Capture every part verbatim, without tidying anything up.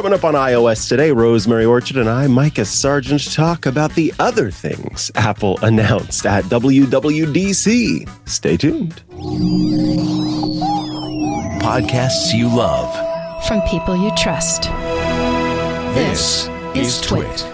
Coming up on iOS today, Rosemary Orchard and I, Micah Sargent, talk about the other things Apple announced at W W D C. Stay tuned. Podcasts you love. From people you trust. This is Twit.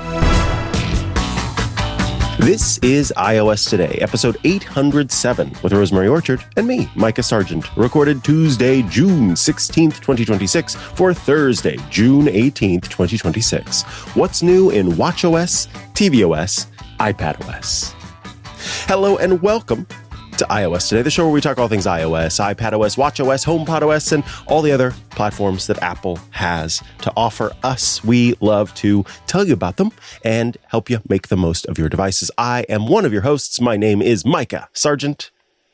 This is iOS Today, episode eight hundred seven, with Rosemary Orchard and me, Micah Sargent, recorded Tuesday, June sixteenth, twenty twenty-six, for Thursday, June eighteenth, twenty twenty-six. What's new in watchOS, tvOS, iPadOS? Hello and welcome to iOS Today, the show where we talk all things iOS, iPadOS, watchOS, HomePodOS, and all the other platforms that Apple has to offer us. We love to tell you about them and help you make the most of your devices. I am one of your hosts. My name is Micah Sargent.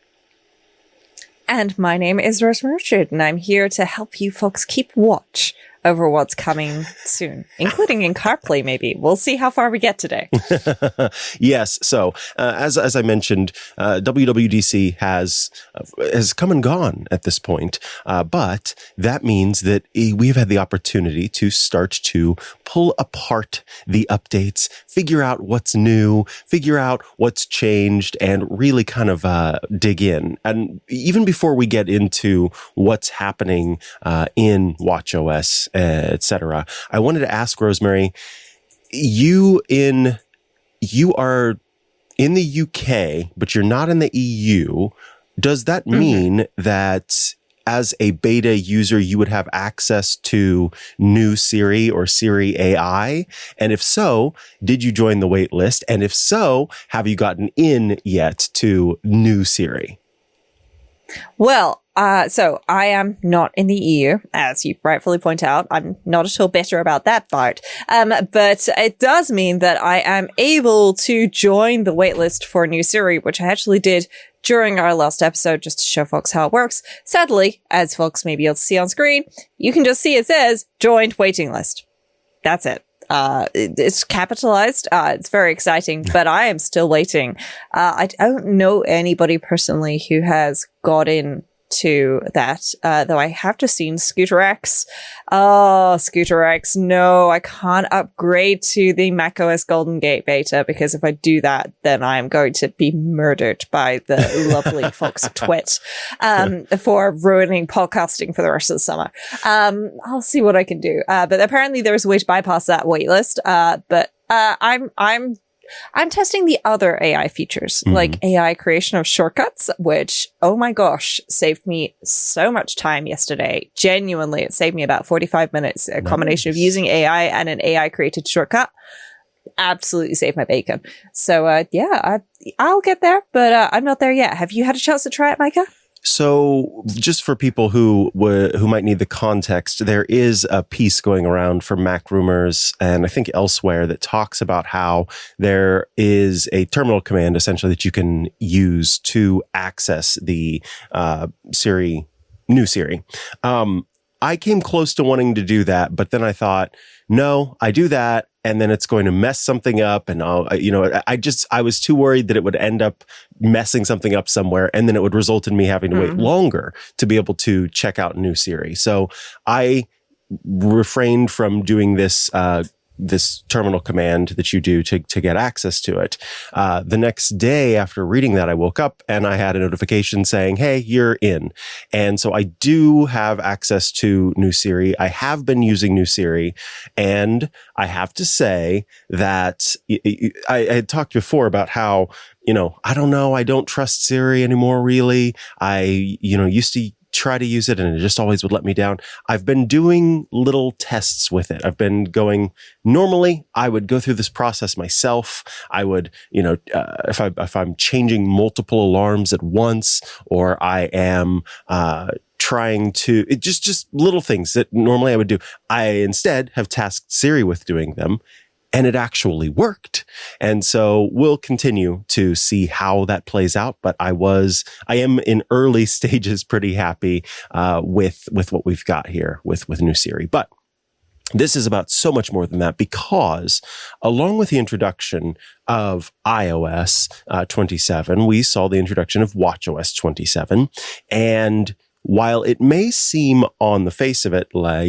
And my name is Rosemary Orchard, and I'm here to help you folks keep watch over what's coming soon, including in CarPlay, maybe. We'll see how far we get today. Yes. So, uh, as as I mentioned, uh, W W D C has uh, has come and gone at this point, uh, but that means that we've had the opportunity to start to pull apart the updates, figure out what's new, figure out what's changed, and really kind of uh, dig in. And even before we get into what's happening uh, in watchOS, et cetera, I wanted to ask Rosemary, you in, you are in the U K, but you're not in the E U. Does that mean mm-hmm. that as a beta user, you would have access to new Siri or Siri A I? And if so, did you join the wait list? And if so, have you gotten in yet to new Siri? Well, Uh, so I am not in the E U, as you rightfully point out. I'm not at all bitter about that part. Um, but it does mean that I am able to join the waitlist for new Siri, which I actually did during our last episode, just to show folks how it works. Sadly, as folks may be able to see on screen, you can just see it says joined waiting list. That's it. Uh, it's capitalized. Uh, it's very exciting, but I am still waiting. Uh, I don't know anybody personally who has got in to that, uh, though I have just seen Scooter X. Oh, Scooter X. No, I can't upgrade to the macOS Golden Gate beta, because if I do that, then I'm going to be murdered by the lovely folks at Twit, um, for ruining podcasting for the rest of the summer. Um, I'll see what I can do. Uh, but apparently there's a way to bypass that waitlist. Uh, but, uh, I'm, I'm, I'm testing the other A I features, mm-hmm. like A I creation of shortcuts, which, oh my gosh, saved me so much time yesterday. Genuinely, it saved me about forty-five minutes. A nice. Combination of using A I and an A I created shortcut absolutely saved my bacon. So, uh, yeah, I, I'll get there, but uh, I'm not there yet. Have you had a chance to try it, Micah? So just for people who w- who might need the context, there is a piece going around from Mac Rumors and I think elsewhere that talks about how there is a terminal command essentially that you can use to access the uh, Siri, new Siri. Um, I came close to wanting to do that, but then I thought, no, I do that, and then it's going to mess something up. And I'll, you know, I just, I was too worried that it would end up messing something up somewhere. And then it would result in me having to mm-hmm. wait longer to be able to check out new Siri. So I refrained from doing this, uh, this terminal command that you do to, to get access to it. Uh, the next day after reading that, I woke up and I had a notification saying, hey, you're in. And so I do have access to new Siri. I have been using new Siri, and I have to say that I, I had talked before about how, you know, I don't know, I don't trust Siri anymore, really. I, you know, used to try to use it and it just always would let me down. I've been doing little tests with it. I've been going, normally I would go through this process myself. I would, you know, uh, if I, if I'm changing multiple alarms at once, or I am, uh, trying to, it just, just little things that normally I would do. I instead have tasked Siri with doing them. And it actually worked. And so we'll continue to see how that plays out. But I was, I am in early stages pretty happy uh, with with what we've got here with, with new Siri. But this is about so much more than that, because along with the introduction of iOS uh, twenty-seven, we saw the introduction of watchOS twenty-seven. And while it may seem on the face of it like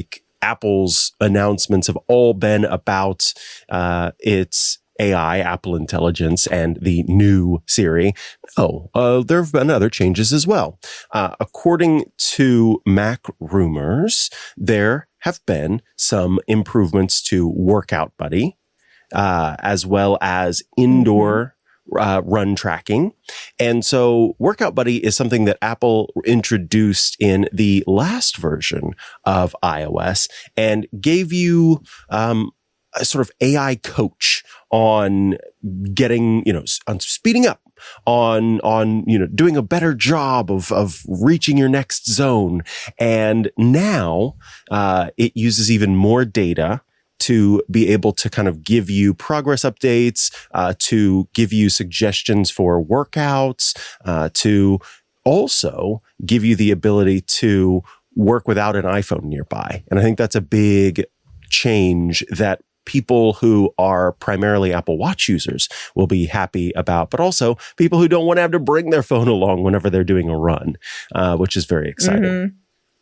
Apple's announcements have all been about uh, its A I, Apple Intelligence, and the new Siri. Oh, uh, there have been other changes as well. Uh, according to Mac Rumors, there have been some improvements to Workout Buddy, uh, as well as indoor Uh, run tracking. And so Workout Buddy is something that Apple introduced in the last version of iOS and gave you um, a sort of A I coach on getting, you know, on speeding up, on, on, you know, doing a better job of, of reaching your next zone. And now uh, it uses even more data to be able to kind of give you progress updates, uh, to give you suggestions for workouts, uh, to also give you the ability to work without an iPhone nearby. And I think that's a big change that people who are primarily Apple Watch users will be happy about, but also people who don't want to have to bring their phone along whenever they're doing a run, uh, which is very exciting. Mm-hmm.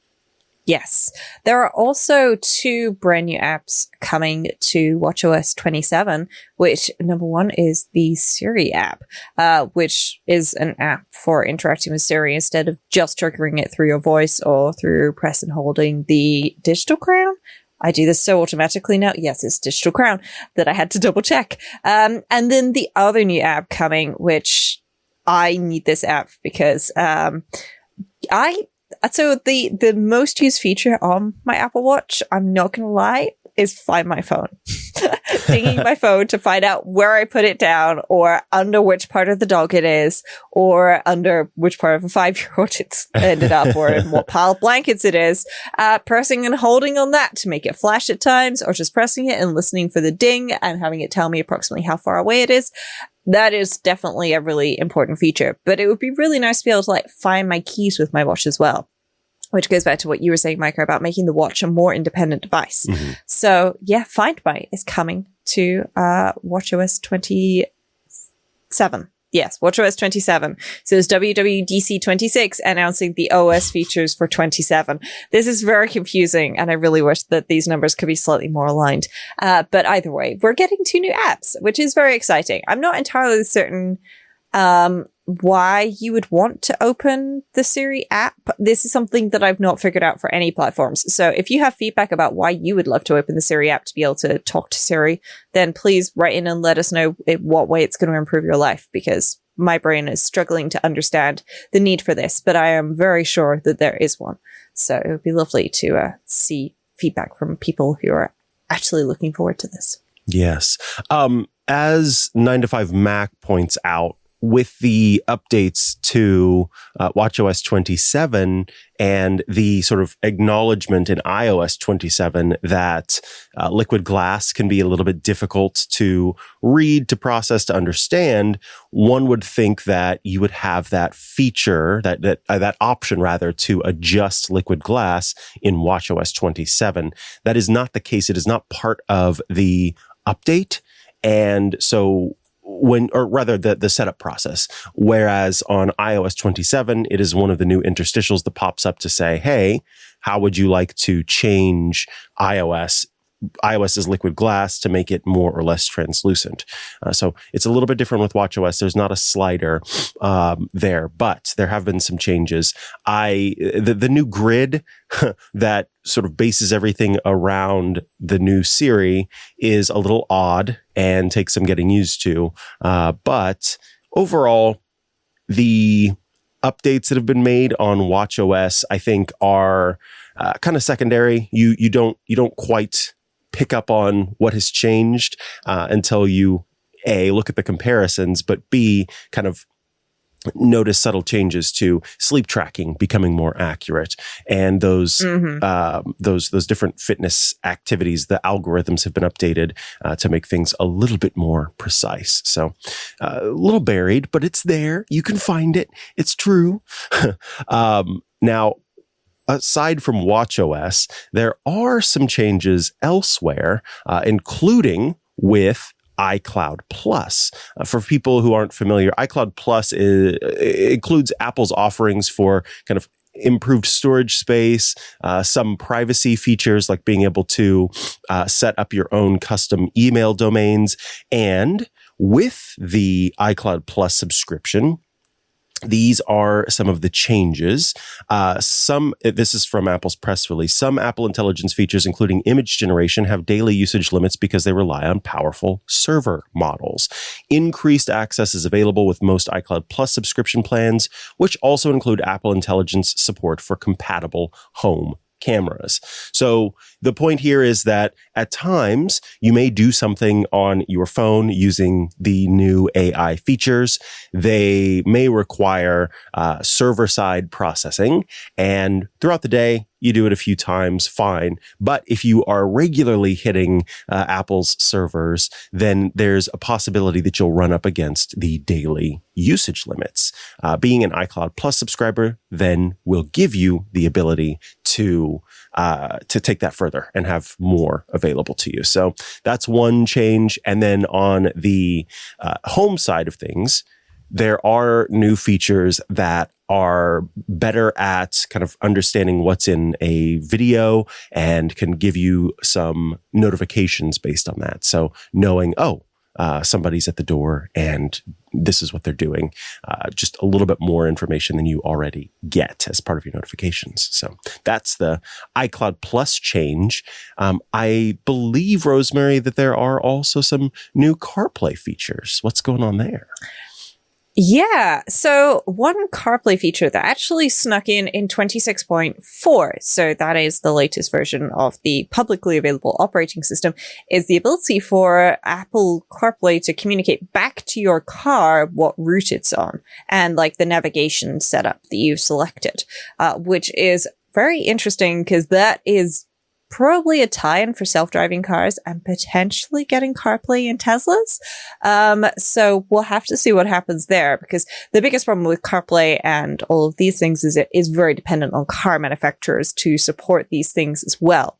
Yes. There are also two brand new apps coming to watchOS twenty-seven, which number one is the Siri app, uh, which is an app for interacting with Siri instead of just triggering it through your voice or through press and holding the digital crown. I do this so automatically now. Yes, it's digital crown that I had to double check. Um, and then the other new app coming, which I need this app because, um, I, So the, the most used feature on my Apple Watch, I'm not going to lie, is Find My Phone. Dinging my phone to find out where I put it down or under which part of the dog it is or under which part of a five-year-old it's ended up or in what pile of blankets it is. Uh, pressing and holding on that to make it flash at times or just pressing it and listening for the ding and having it tell me approximately how far away it is. That is definitely a really important feature, but it would be really nice to be able to like find my keys with my watch as well. Which goes back to what you were saying, Micah, about making the watch a more independent device. Mm-hmm. So yeah, Find My is coming to uh, watchOS twenty-seven. Yes, watchOS twenty-seven. So it's W W D C twenty-six announcing the O S features for twenty-seven. This is very confusing, and I really wish that these numbers could be slightly more aligned. Uh, but either way, we're getting two new apps, which is very exciting. I'm not entirely certain um why you would want to open the Siri app. This is something that I've not figured out for any platforms. So if you have feedback about why you would love to open the Siri app to be able to talk to Siri, then please write in and let us know in what way it's going to improve your life, because my brain is struggling to understand the need for this, but I am very sure that there is one. So it would be lovely to uh, see feedback from people who are actually looking forward to this. Yes. Um, as nine to five Mac points out, with the updates to uh, watchOS twenty-seven and the sort of acknowledgement in iOS twenty-seven that uh, liquid glass can be a little bit difficult to read, to process, to understand, one would think that you would have that feature, that that uh, that option rather, to adjust liquid glass in watchOS twenty-seven. That is not the case. It is not part of the update. And so when, or rather the, the setup process, whereas on iOS twenty-seven, it is one of the new interstitials that pops up to say, hey, how would you like to change iOS, iOS's liquid glass to make it more or less translucent? Uh, so it's a little bit different with watchOS. There's not a slider, um, there, but there have been some changes. I, the, the new grid that sort of bases everything around the new Siri is a little odd and takes some getting used to. Uh, but overall, the updates that have been made on watchOS, I think, are uh, kind of secondary. You you don't you don't quite pick up on what has changed uh, until you A, look at the comparisons, but B, kind of notice subtle changes to sleep tracking becoming more accurate, and those mm-hmm. uh, those those different fitness activities. The algorithms have been updated uh, to make things a little bit more precise. So uh, a little buried, but it's there. You can find it. It's true. um, now, aside from watchOS, there are some changes elsewhere, uh, including with iCloud Plus. Uh, for people who aren't familiar, iCloud Plus is, includes Apple's offerings for kind of improved storage space, uh, some privacy features like being able to uh, set up your own custom email domains. And with the iCloud Plus subscription, these are some of the changes. Uh, some, this is from Apple's press release. Some Apple Intelligence features, including image generation, have daily usage limits because they rely on powerful server models. Increased access is available with most iCloud Plus subscription plans, which also include Apple Intelligence support for compatible home cameras. So the point here is that at times you may do something on your phone using the new A I features. They may require uh, server-side processing, and throughout the day, you do it a few times, fine. But if you are regularly hitting uh, Apple's servers, then there's a possibility that you'll run up against the daily usage limits. Uh, being an iCloud Plus subscriber then will give you the ability to uh, to take that further and have more available to you. So that's one change. And then on the uh, home side of things, there are new features that are better at kind of understanding what's in a video and can give you some notifications based on that. So knowing, oh, uh, somebody's at the door and this is what they're doing. Uh, just a little bit more information than you already get as part of your notifications. So that's the iCloud Plus change. Um, I believe, Rosemary, that there are also some new CarPlay features. What's going on there? Yeah, so one CarPlay feature that actually snuck in in twenty-six point four, so that is the latest version of the publicly available operating system, is the ability for Apple CarPlay to communicate back to your car what route it's on and like the navigation setup that you've selected, uh, which is very interesting because that is probably a tie-in for self-driving cars and potentially getting CarPlay in Teslas. Um, so we'll have to see what happens there, because the biggest problem with CarPlay and all of these things is it is very dependent on car manufacturers to support these things as well.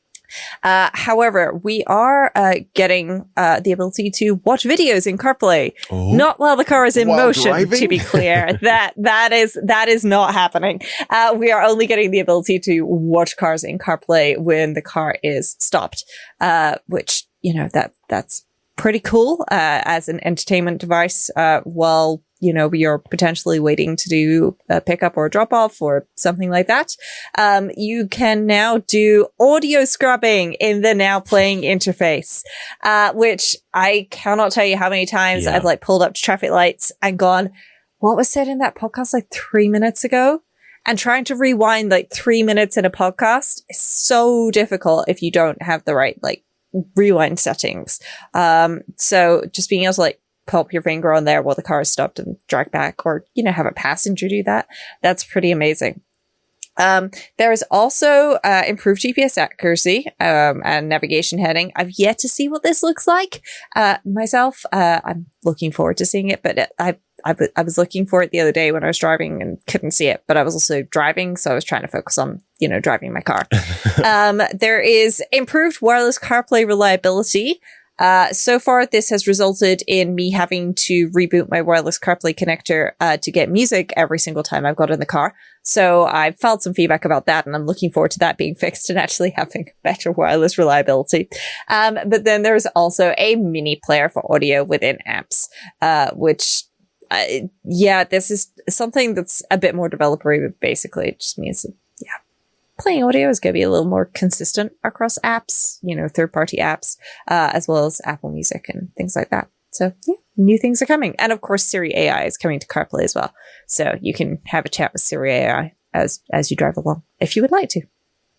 Uh, however, we are uh, getting uh, the ability to watch videos in CarPlay, oh. not while the car is in while motion. Driving? To be clear, that that is that is not happening. Uh, we are only getting the ability to watch cars in CarPlay when the car is stopped, uh, which you know that that's pretty cool uh, as an entertainment device. Uh, while you know, you're potentially waiting to do a pickup or a drop off or something like that. Um, you can now do audio scrubbing in the now playing interface, uh, which I cannot tell you how many times yeah. I've like pulled up to traffic lights and gone, what was said in that podcast like three minutes ago? And trying to rewind like three minutes in a podcast is so difficult if you don't have the right like rewind settings. Um, so just being able to like pop your finger on there while the car is stopped and drag back, or, you know, have a passenger do that. That's pretty amazing. Um, there is also uh, improved G P S accuracy um, and navigation heading. I've yet to see what this looks like uh, myself. Uh, I'm looking forward to seeing it, but it, I, I, I was looking for it the other day when I was driving and couldn't see it, but I was also driving, so I was trying to focus on, you know, driving my car. um, there is improved wireless CarPlay reliability. Uh, so far, this has resulted in me having to reboot my wireless CarPlay connector uh, to get music every single time I've got in the car. So I've filed some feedback about that, and I'm looking forward to that being fixed and actually having better wireless reliability. Um, but then there's also a mini player for audio within apps, uh, which, uh, yeah, this is something that's a bit more developer-y, but basically it just means that, yeah, playing audio is going to be a little more consistent across apps, you know, third-party apps, uh, as well as Apple Music and things like that. So, yeah, new things are coming. And, of course, Siri A I is coming to CarPlay as well. So you can have a chat with Siri A I as as you drive along, if you would like to.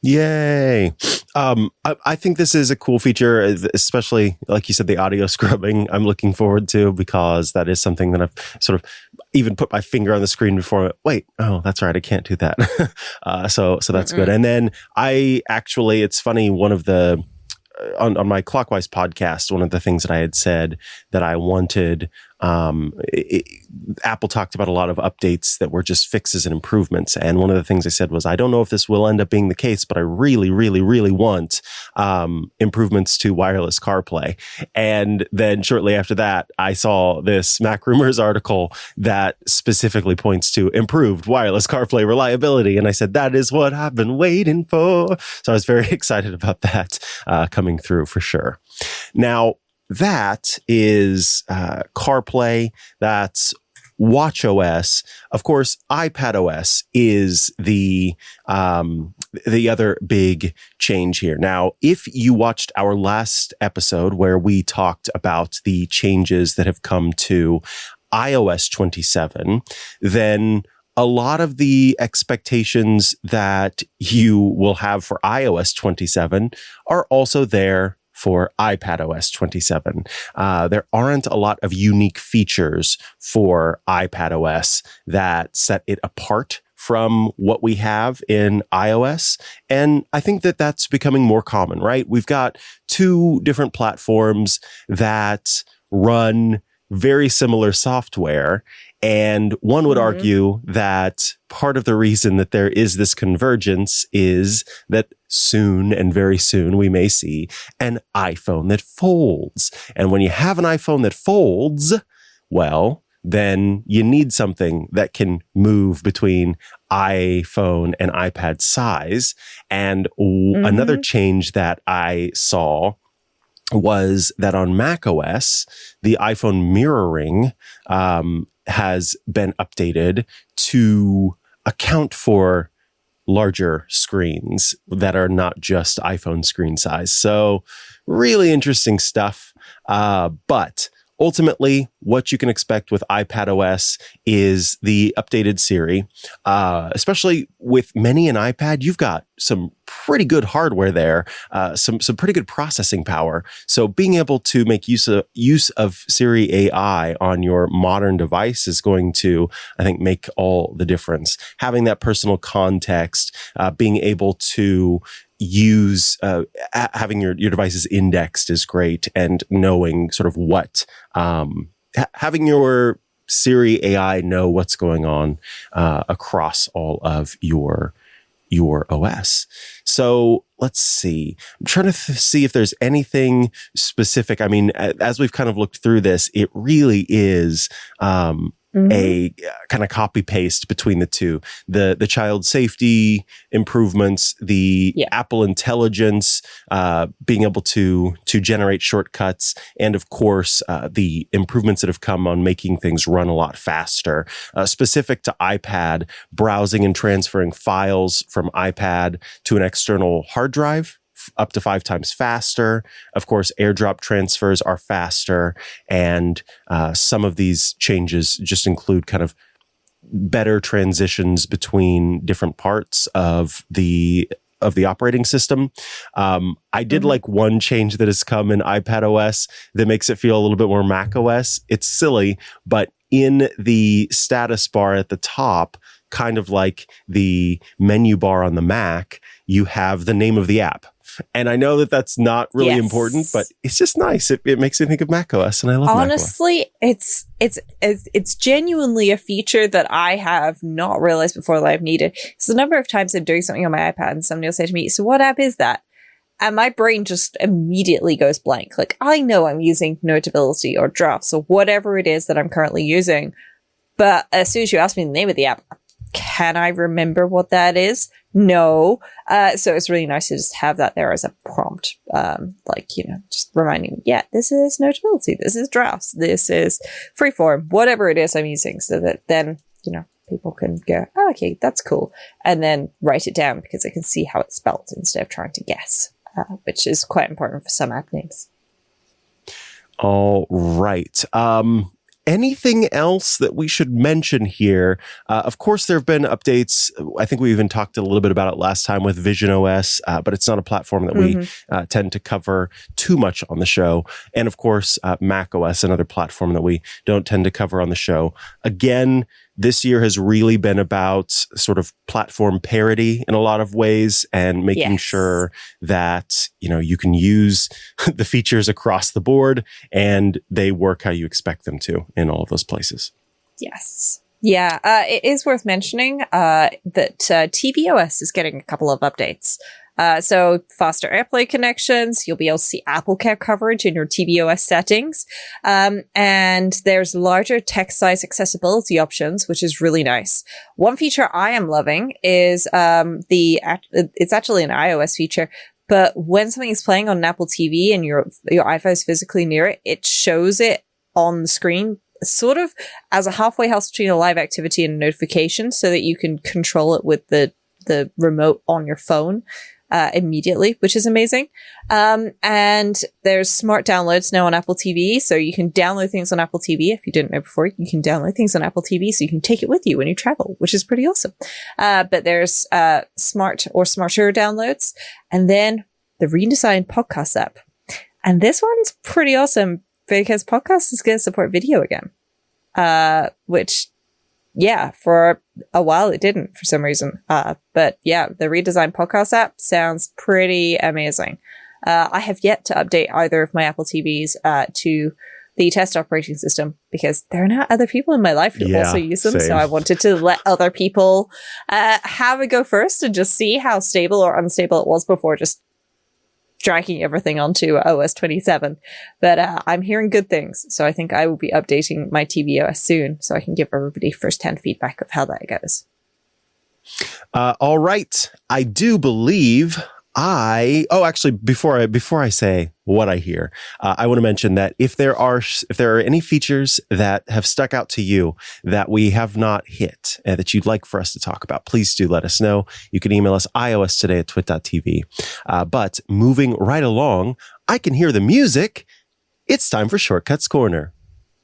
Yay. Um, I, I think this is a cool feature, especially, like you said, the audio scrubbing I'm looking forward to, because that is something that I've sort of even put my finger on the screen before. Wait, oh, that's right. I can't do that. uh, so, so that's Mm-mm. good. And then I actually, it's funny, one of the, on, on my Clockwise podcast, one of the things that I had said that I wanted um, it, Apple talked about a lot of updates that were just fixes and improvements. And one of the things I said was, I don't know if this will end up being the case, but I really, really, really want um, improvements to wireless CarPlay. And then shortly after that, I saw this Mac Rumors article that specifically points to improved wireless CarPlay reliability. And I said, that is what I've been waiting for. So I was very excited about that uh, coming through for sure. Now, that is uh, CarPlay. That's watchOS. Of course, iPadOS is the um, the other big change here. Now, if you watched our last episode where we talked about the changes that have come to i O S twenty-seven, then a lot of the expectations that you will have for i O S twenty-seven are also there for iPadOS twenty-seven. Uh, there aren't a lot of unique features for iPadOS that set it apart from what we have in iOS. And I think that that's becoming more common, right? We've got two different platforms that run very similar software. And one would mm-hmm. argue that part of the reason that there is this convergence is that soon and very soon we may see an iPhone that folds. And when you have an iPhone that folds, well, then you need something that can move between iPhone and iPad size. And mm-hmm. another change that I saw was that on macOS, the iPhone mirroring um, has been updated to account for larger screens that are not just iPhone screen size. So really interesting stuff. Uh, but ultimately, what you can expect with iPadOS is the updated Siri. Uh, especially with Mini and iPad, you've got some pretty good hardware there, uh, some some pretty good processing power. So being able to make use of use of Siri A I on your modern device is going to, I think, make all the difference. Having that personal context, uh, being able to use uh, having your, your devices indexed is great, and knowing sort of what um, ha- having your Siri A I know what's going on uh, across all of your your O S. So let's see. I'm trying to th- see if there's anything specific. I mean, as we've kind of looked through this, it really is um, Mm-hmm. a uh, kind of copy paste between the two, the the child safety improvements, the yeah. Apple Intelligence, uh, being able to to generate shortcuts, and of course uh, the improvements that have come on making things run a lot faster. Uh, specific to iPad, browsing and transferring files from iPad to an external hard drive up to five times faster. Of course, AirDrop transfers are faster. And uh, some of these changes just include kind of better transitions between different parts of the of the operating system. Um, I did mm-hmm. like one change that has come in iPadOS that makes it feel a little bit more macOS. It's silly, but in the status bar at the top, kind of like the menu bar on the Mac, you have the name of the app. And I know that that's not really yes. important, but it's just nice. It, it makes me think of macOS, and I love Honestly, macOS. it's, it's, it's, it's genuinely a feature that I have not realized before that I've needed. So the number of times I'm doing something on my iPad and somebody will say to me, so what app is that? And my brain just immediately goes blank. Like, I know I'm using Notability or Drafts or whatever it is that I'm currently using. But as soon as you ask me the name of the app, can I remember what that is? No. Uh, so it's really nice to just have that there as a prompt. Um, like, you know, just reminding me, yeah, this is Notability, this is Drafts, this is Freeform, whatever it is I'm using, so that then, you know, people can go, oh, okay, that's cool. And then write it down because I can see how it's spelled instead of trying to guess, uh, which is quite important for some app names. All right. Um, Anything else that we should mention here? Uh, of course, there have been updates. I think we even talked a little bit about it last time with visionOS, uh, but it's not a platform that mm-hmm. we uh, tend to cover too much on the show. And of course, uh, macOS, another platform that we don't tend to cover on the show. Again, this year has really been about sort of platform parity in a lot of ways and making Yes. sure that, you know, you can use the features across the board and they work how you expect them to in all of those places. Yes. Yeah, uh, it is worth mentioning uh, that uh, tvOS is getting a couple of updates. Uh, so faster AirPlay connections, you'll be able to see AppleCare coverage in your tvOS settings. Um, and there's larger text size accessibility options, which is really nice. One feature I am loving is um, the, it's actually an iOS feature, but when something is playing on an Apple T V and your, your iPhone is physically near it, it shows it on the screen sort of as a halfway house between a live activity and a notification so that you can control it with the, the remote on your phone. Uh, immediately, which is amazing. Um, and there's smart downloads now on Apple T V. So you can download things on Apple T V. If you didn't know before, you can download things on Apple T V so you can take it with you when you travel, which is pretty awesome. Uh, but there's, uh, smart or smarter downloads. And then the redesigned podcast app. And this one's pretty awesome because podcast is going to support video again. Uh, which, yeah, for a while it didn't for some reason. Uh, but yeah, the redesigned podcast app sounds pretty amazing. Uh, I have yet to update either of my Apple T Vs, uh, to the test operating system because there are now other people in my life who Yeah, also use them. same. So I wanted to let other people, uh, have a go first and just see how stable or unstable it was before just dragging everything onto O S twenty-seven. But uh, I'm hearing good things. So I think I will be updating my tvOS soon so I can give everybody first-hand feedback of how that goes. Uh, all right. I do believe I, oh, actually, before I, before I say what I hear, uh, I want to mention that if there are, if there are any features that have stuck out to you that we have not hit and that you'd like for us to talk about, please do let us know. You can email us iOS today at twit dot t v. Uh, but moving right along, I can hear the music. It's time for Shortcuts Corner.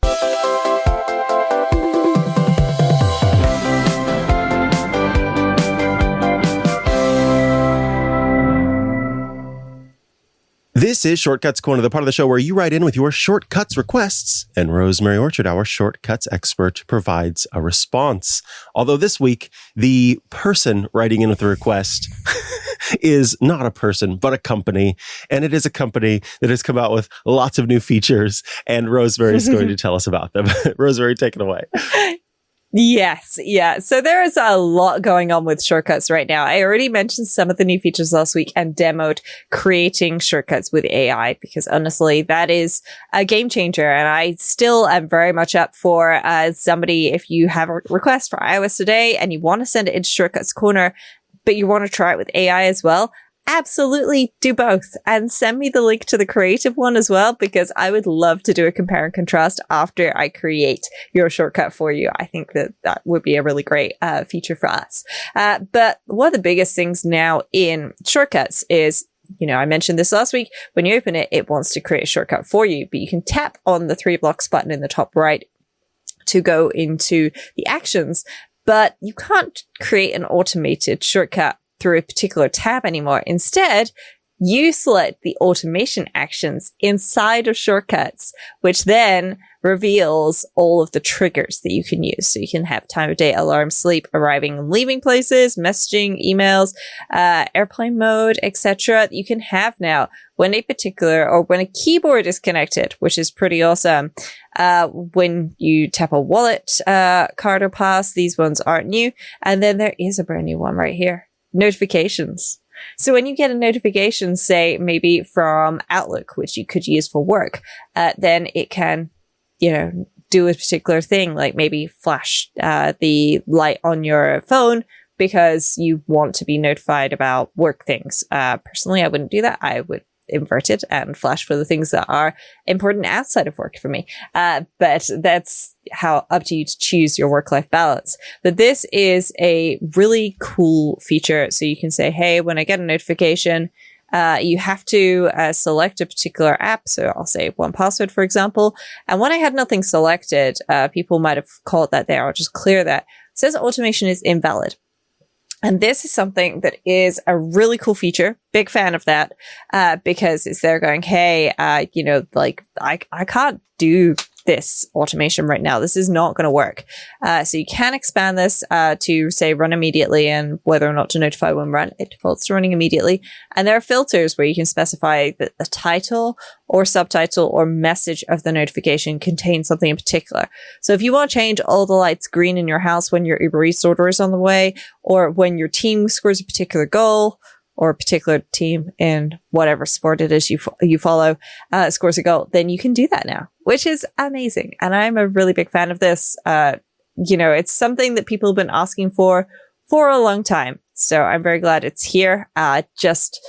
This is Shortcuts Corner, the part of the show where you write in with your shortcuts requests, and Rosemary Orchard, our shortcuts expert, provides a response. Although this week, the person writing in with the request is not a person, but a company, and it is a company that has come out with lots of new features, and Rosemary is going to tell us about them. Rosemary, take it away. Yes, yeah. So there is a lot going on with shortcuts right now. I already mentioned some of the new features last week and demoed creating shortcuts with A I because honestly, that is a game changer. And I still am very much up for uh, somebody, if you have a request for iOS today and you want to send it into Shortcuts Corner, but you want to try it with A I as well, absolutely do both and send me the link to the creative one as well, because I would love to do a compare and contrast after I create your shortcut for you. I think that that would be a really great uh, feature for us. Uh, but one of the biggest things now in shortcuts is, you know, I mentioned this last week, when you open it, it wants to create a shortcut for you, but you can tap on the three blocks button in the top right to go into the actions, but you can't create an automated shortcut through a particular tab anymore. Instead, you select the automation actions inside of shortcuts, which then reveals all of the triggers that you can use. So you can have time of day, alarm, sleep, arriving and leaving places, messaging, emails, uh, airplane mode, et cetera. You can have now when a particular or when a keyboard is connected, which is pretty awesome. Uh, when you tap a wallet, uh, card or pass, these ones aren't new. And then there is a brand new one right here. Notifications. So when you get a notification, say maybe from Outlook, which you could use for work, uh, then it can, you know, do a particular thing, like maybe flash uh, the light on your phone because you want to be notified about work things. Uh, personally, I wouldn't do that. I would invert it and flash for the things that are important outside of work for me. Uh, but that's how up to you to choose your work-life balance. But this is a really cool feature. So you can say, hey, when I get a notification, uh, you have to uh, select a particular app. So I'll say one password, for example. And when I had nothing selected, uh, people might have called that there. I'll just clear that. It says automation is invalid. And this is something that is a really cool feature. Big fan of that, uh, because it's there going, hey, uh, you know, like I, I can't do this automation right now. This is not going to work. Uh, so you can expand this uh, to say run immediately, and whether or not to notify when run, it defaults to running immediately. And there are filters where you can specify that the title or subtitle or message of the notification contains something in particular. So if you want to change all the lights green in your house when your Uber Eats order is on the way, or when your team scores a particular goal, or a particular team in whatever sport it is you fo- you follow uh, scores a goal, then you can do that now, which is amazing. And I'm a really big fan of this. Uh, you know, it's something that people have been asking for for a long time. So I'm very glad it's here. Uh, just,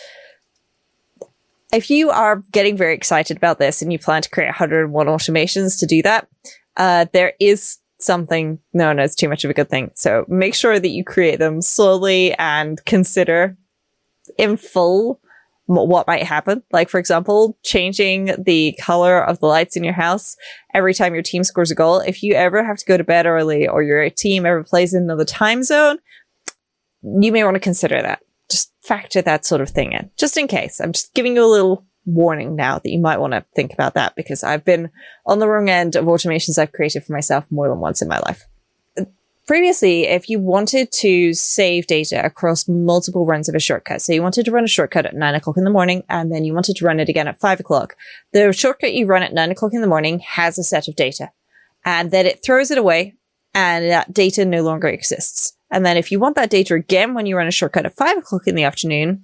if you are getting very excited about this and you plan to create one hundred and one automations to do that, uh, there is something known as too much of a good thing. So make sure that you create them slowly and consider in full what might happen. Like, for example, changing the color of the lights in your house every time your team scores a goal. If you ever have to go to bed early, or your team ever plays in another time zone, you may want to consider that. Just factor that sort of thing in, just in case. I'm just giving you a little warning now that you might want to think about that, because I've been on the wrong end of automations I've created for myself more than once in my life. Previously, if you wanted to save data across multiple runs of a shortcut, so you wanted to run a shortcut at nine o'clock in the morning, and then you wanted to run it again at five o'clock, the shortcut you run at nine o'clock in the morning has a set of data, and then it throws it away, and that data no longer exists. And then if you want that data again when you run a shortcut at five o'clock in the afternoon,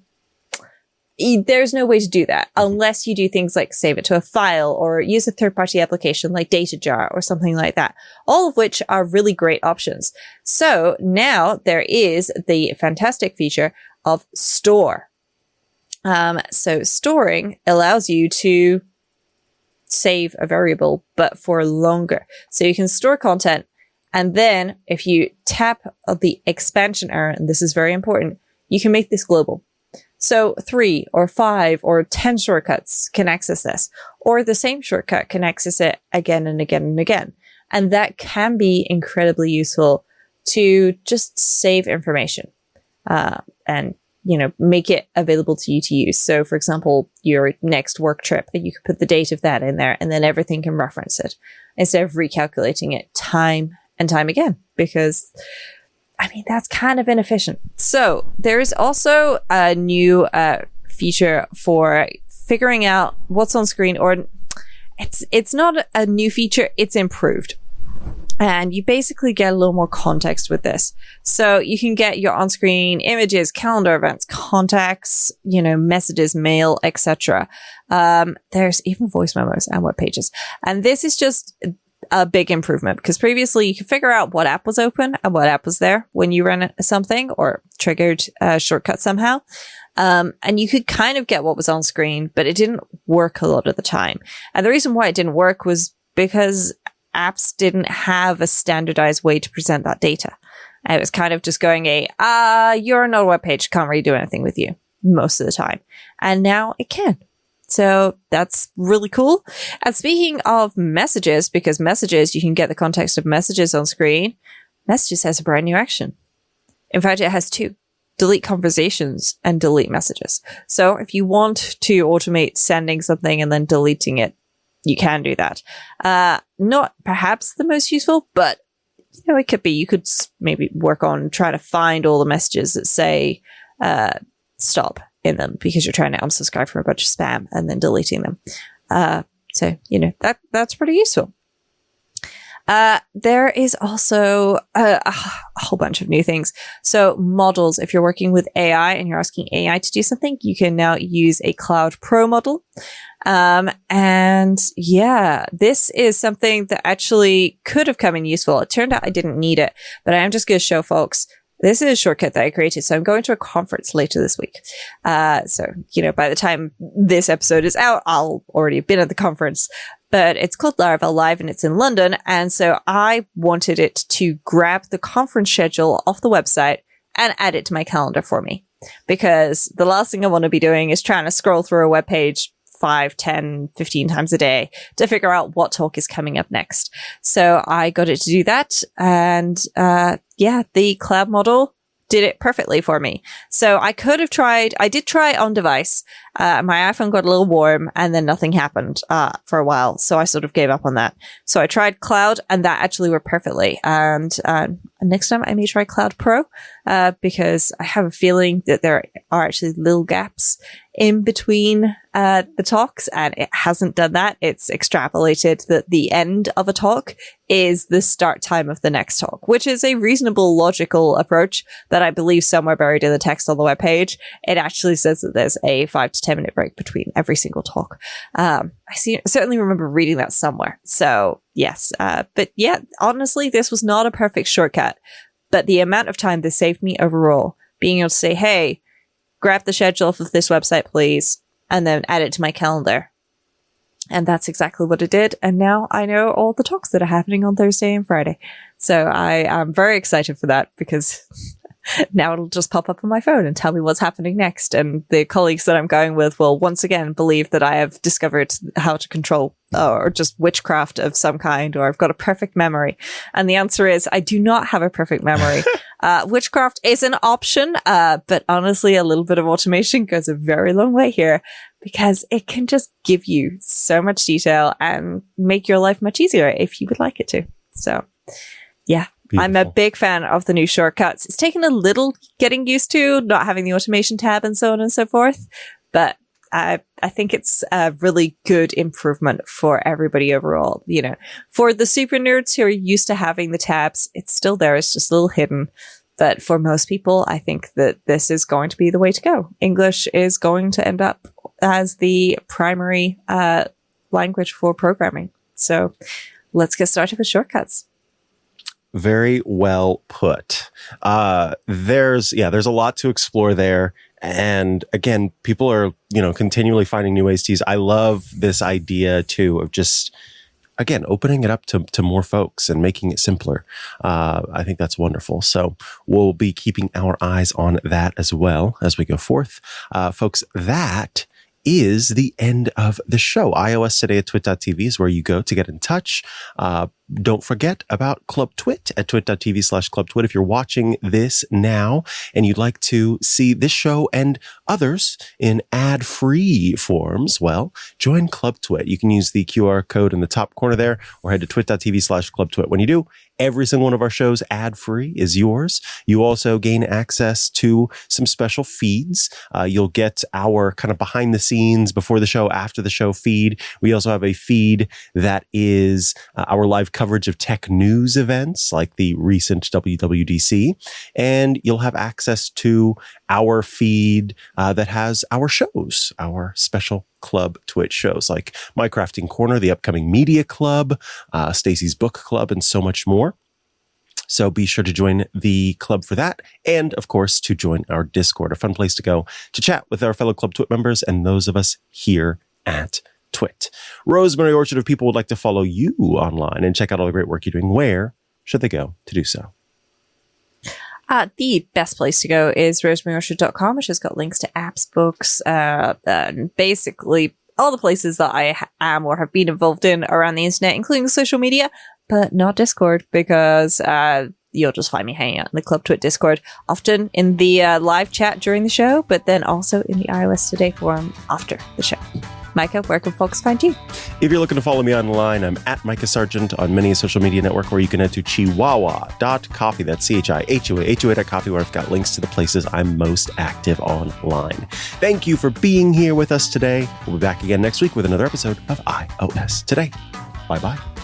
there's no way to do that unless you do things like save it to a file or use a third-party application like DataJar or something like that, all of which are really great options. So now there is the fantastic feature of store. Um, so storing allows you to save a variable, but for longer. So you can store content, and then if you tap the expansion arrow, and this is very important, you can make this global. So three or five or ten shortcuts can access this, or the same shortcut can access it again and again and again. And that can be incredibly useful to just save information, uh, and, you know, make it available to you to use. So for example, your next work trip, you could put the date of that in there, and then everything can reference it instead of recalculating it time and time again, because I mean, that's kind of inefficient. So there is also a new uh, feature for figuring out what's on screen, or it's it's not a new feature, it's improved. And you basically get a little more context with this. So you can get your on-screen images, calendar events, contacts, you know, messages, mail, et cetera. Um, there's even voice memos and web pages. And this is just a big improvement, because previously you could figure out what app was open and what app was there when you ran something or triggered a shortcut somehow. Um, and you could kind of get what was on screen, but it didn't work a lot of the time. And the reason why it didn't work was because apps didn't have a standardized way to present that data. And it was kind of just going a, ah, uh, you're not a web page, can't really do anything with you most of the time. And now it can. So that's really cool. And speaking of messages, because messages, you can get the context of messages on screen. Messages has a brand new action. In fact, it has two: delete conversations and delete messages. So if you want to automate sending something and then deleting it, you can do that. Uh, not perhaps the most useful, but you know, it could be. You could maybe work on trying to find all the messages that say, uh, stop in them, because you're trying to unsubscribe from a bunch of spam and then deleting them. Uh, so, you know, that, that's pretty useful. Uh, there is also a, a whole bunch of new things. So models, if you're working with A I and you're asking A I to do something, you can now use a Cloud Pro model. Um, and yeah, this is something that actually could have come in useful. It turned out I didn't need it, but I am just going to show folks. This is a shortcut that I created. So I'm going to a conference later this week. Uh, so, you know, by the time this episode is out, I'll already have been at the conference, but it's called Laravel Live and it's in London. And so I wanted it to grab the conference schedule off the website and add it to my calendar for me, because the last thing I want to be doing is trying to scroll through a web page five, ten, fifteen times a day to figure out what talk is coming up next. So I got it to do that. And, uh, yeah, the cloud model did it perfectly for me. So I could have tried, I did try on device, uh, my iPhone got a little warm and then nothing happened uh, for a while. So I sort of gave up on that. So I tried Cloud and that actually worked perfectly. And uh, next time I may try Cloud Pro uh, because I have a feeling that there are actually little gaps in between uh, the talks, and it hasn't done that. It's extrapolated that the end of a talk is the start time of the next talk, which is a reasonable, logical approach that I believe somewhere buried in the text on the webpage. It actually says that there's a five to ten minute break between every single talk. Um, I see, certainly remember reading that somewhere. So yes, uh, but yeah, honestly, this was not a perfect shortcut, but the amount of time this saved me overall, being able to say, hey, grab the schedule off of this website, please, and then add it to my calendar. And that's exactly what it did. And now I know all the talks that are happening on Thursday and Friday. So I am very excited for that because now it'll just pop up on my phone and tell me what's happening next. And the colleagues that I'm going with will once again believe that I have discovered how to control or just witchcraft of some kind, or I've got a perfect memory. And the answer is I do not have a perfect memory. uh, witchcraft is an option, uh, but honestly, a little bit of automation goes a very long way here because it can just give you so much detail and make your life much easier if you would like it to. So yeah. Beautiful. I'm a big fan of the new shortcuts. It's taken a little getting used to not having the automation tab and so on and so forth, but I, I think it's a really good improvement for everybody overall. You know, for the super nerds who are used to having the tabs, it's still there. It's just a little hidden. But for most people, I think that this is going to be the way to go. English is going to end up as the primary uh, language for programming. So let's get started with shortcuts. Very well put. Uh, there's, yeah, there's a lot to explore there. And again, people are, you know, continually finding new ways to use. I love this idea too of just, again, opening it up to, to more folks and making it simpler. Uh, I think that's wonderful. So we'll be keeping our eyes on that as well as we go forth. Uh, folks, that is the end of the show. iOS Today at twit dot t v is where you go to get in touch. Uh, don't forget about Club Twit at twit dot t v slash Club Twit. If you're watching this now and you'd like to see this show and others in ad-free forms, well, join Club Twit. You can use the Q R code in the top corner there or head to twit dot t v slash Club Twit. When you do, every single one of our shows ad-free is yours. You also gain access to some special feeds. Uh, you'll get our kind of behind the scenes, before the show, after the show feed. We also have a feed that is uh, our live coverage of tech news events like the recent W W D C. And you'll have access to our feed uh, that has our shows, our special Club Twitch shows like My Crafting Corner, the upcoming Media Club, uh, Stacey's Book Club, and so much more. So be sure to join the club for that. And of course, to join our Discord, a fun place to go to chat with our fellow Club Twit members and those of us here at Twit. Rosemary Orchard, if people would like to follow you online and check out all the great work you're doing, where should they go to do so? Uh, the best place to go is rosemary orchard dot com, which has got links to apps, books, uh, and basically all the places that I ha- am or have been involved in around the internet, including social media, but not Discord, because uh, you'll just find me hanging out in the Club Twit Discord, often in the uh, live chat during the show, but then also in the iOS Today forum after the show. Micah, where can folks find you? If you're looking to follow me online, I'm at Micah Sargent on many social media network, or you can head to chihuahua dot coffee. That's C H I H U A H U A dot coffee, where I've got links to the places I'm most active online. Thank you for being here with us today. We'll be back again next week with another episode of iOS Today. Bye-bye.